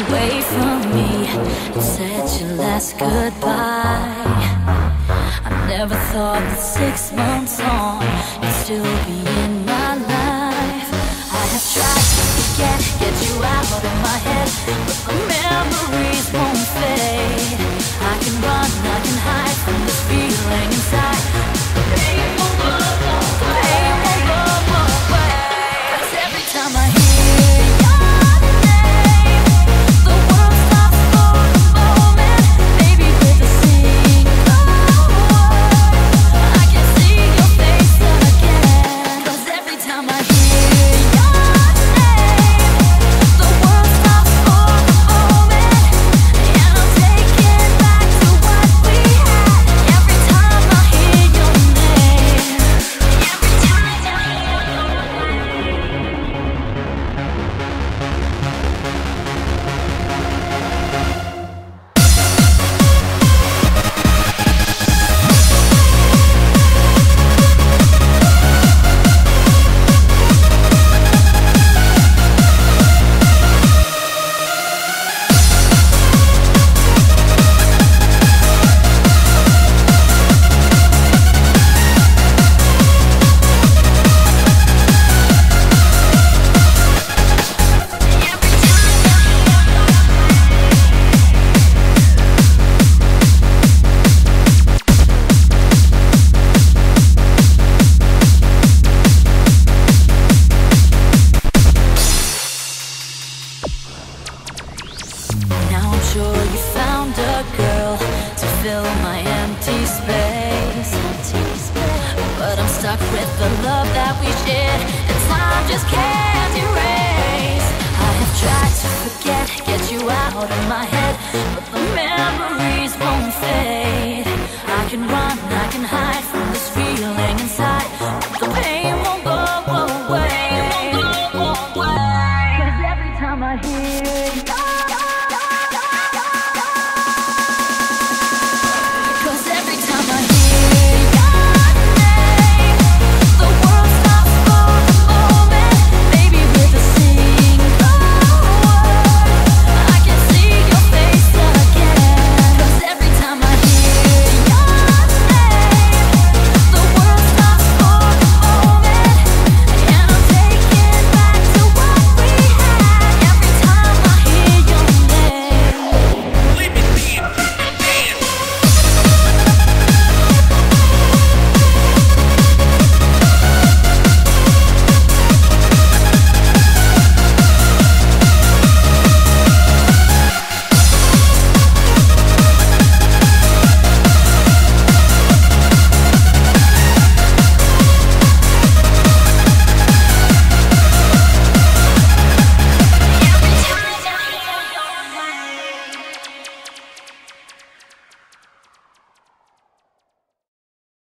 away from me and said your last goodbye. I never thought that 6 months on you'd still be in my life. I have tried to forget, get you out of my head, but the memories won't fade. I can run, I can hide from this feeling inside. The pain won't go, the pain won't go away. 'Cause every time I hear your name, the world stops for a moment. Maybe with a single word, I can see your face again. 'Cause every time I hear your name, the world stops for a moment, and I'm taken back to what we had. Every time I hear your name, every time I hear Now I'm sure you found a girl to fill my empty space. But I'm stuck with the love that we shared, and time just can't erase. I have tried to forget, get you out of my head,